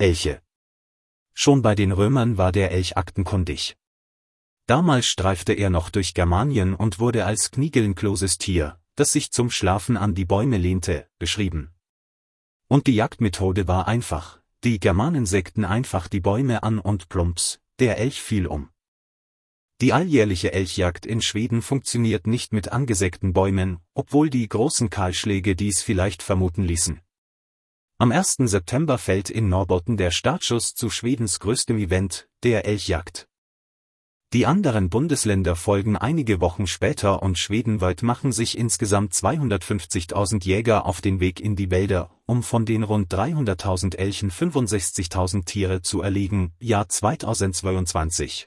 Elche. Schon bei den Römern war der Elch aktenkundig. Damals streifte er noch durch Germanien und wurde als kniegelenkloses Tier, das sich zum Schlafen an die Bäume lehnte, beschrieben. Und die Jagdmethode war einfach, die Germanen sägten einfach die Bäume an und plumps, der Elch fiel um. Die alljährliche Elchjagd in Schweden funktioniert nicht mit angesägten Bäumen, obwohl die großen Kahlschläge dies vielleicht vermuten ließen. Am 1. September fällt in Norrbotten der Startschuss zu Schwedens größtem Event, der Elchjagd. Die anderen Bundesländer folgen einige Wochen später und schwedenweit machen sich insgesamt 250.000 Jäger auf den Weg in die Wälder, um von den rund 300.000 Elchen 65.000 Tiere zu erlegen, Jahr 2022.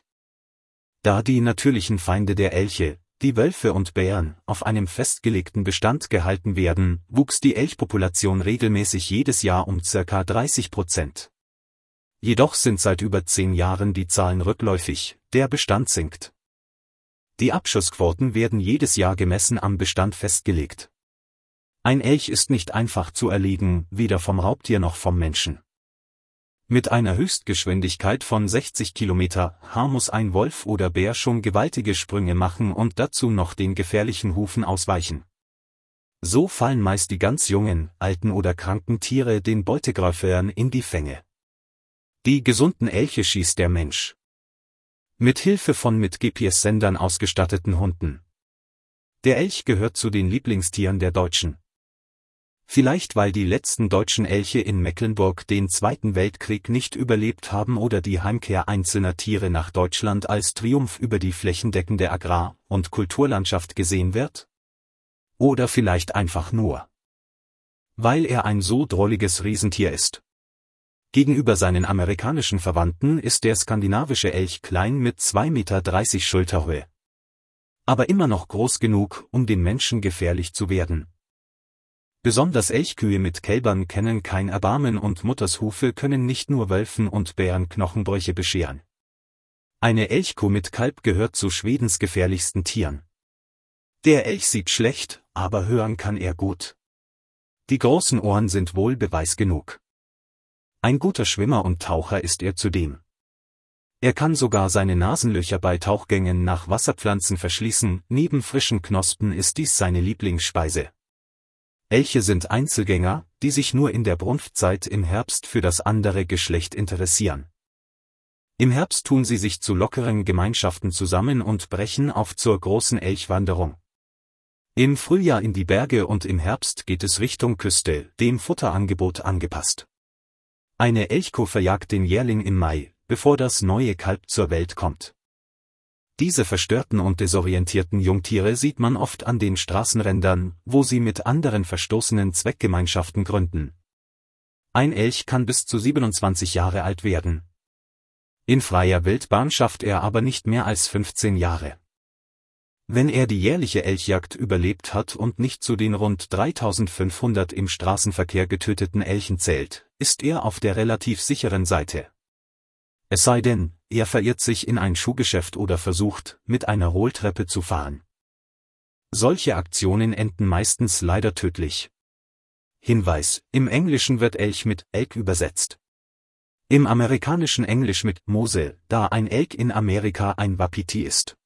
Da die natürlichen Feinde der Elche, die Wölfe und Bären, auf einem festgelegten Bestand gehalten werden, wuchs die Elchpopulation regelmäßig jedes Jahr um ca. 30%. Jedoch sind seit über 10 Jahren die Zahlen rückläufig, der Bestand sinkt. Die Abschussquoten werden jedes Jahr gemessen am Bestand festgelegt. Ein Elch ist nicht einfach zu erlegen, weder vom Raubtier noch vom Menschen. Mit einer Höchstgeschwindigkeit von 60 km/h muss ein Wolf oder Bär schon gewaltige Sprünge machen und dazu noch den gefährlichen Hufen ausweichen. So fallen meist die ganz jungen, alten oder kranken Tiere den Beutegreifern in die Fänge. Die gesunden Elche schießt der Mensch. Mit Hilfe von mit GPS-Sendern ausgestatteten Hunden. Der Elch gehört zu den Lieblingstieren der Deutschen. Vielleicht weil die letzten deutschen Elche in Mecklenburg den Zweiten Weltkrieg nicht überlebt haben oder die Heimkehr einzelner Tiere nach Deutschland als Triumph über die flächendeckende Agrar- und Kulturlandschaft gesehen wird? Oder vielleicht einfach nur, weil er ein so drolliges Riesentier ist. Gegenüber seinen amerikanischen Verwandten ist der skandinavische Elch klein mit 2,30 Meter Schulterhöhe. Aber immer noch groß genug, um den Menschen gefährlich zu werden. Besonders Elchkühe mit Kälbern kennen kein Erbarmen und Muttershufe können nicht nur Wölfen und Bären Knochenbrüche bescheren. Eine Elchkuh mit Kalb gehört zu Schwedens gefährlichsten Tieren. Der Elch sieht schlecht, aber hören kann er gut. Die großen Ohren sind wohl Beweis genug. Ein guter Schwimmer und Taucher ist er zudem. Er kann sogar seine Nasenlöcher bei Tauchgängen nach Wasserpflanzen verschließen, neben frischen Knospen ist dies seine Lieblingsspeise. Elche sind Einzelgänger, die sich nur in der Brunftzeit im Herbst für das andere Geschlecht interessieren. Im Herbst tun sie sich zu lockeren Gemeinschaften zusammen und brechen auf zur großen Elchwanderung. Im Frühjahr in die Berge und im Herbst geht es Richtung Küste, dem Futterangebot angepasst. Eine Elchkuh verjagt den Jährling im Mai, bevor das neue Kalb zur Welt kommt. Diese verstörten und desorientierten Jungtiere sieht man oft an den Straßenrändern, wo sie mit anderen verstoßenen Zweckgemeinschaften gründen. Ein Elch kann bis zu 27 Jahre alt werden. In freier Wildbahn schafft er aber nicht mehr als 15 Jahre. Wenn er die jährliche Elchjagd überlebt hat und nicht zu den rund 3.500 im Straßenverkehr getöteten Elchen zählt, ist er auf der relativ sicheren Seite. Es sei denn, er verirrt sich in ein Schuhgeschäft oder versucht, mit einer Rolltreppe zu fahren. Solche Aktionen enden meistens leider tödlich. Hinweis: Im Englischen wird Elch mit Elk übersetzt. Im amerikanischen Englisch mit Mose, da ein Elk in Amerika ein Wapiti ist.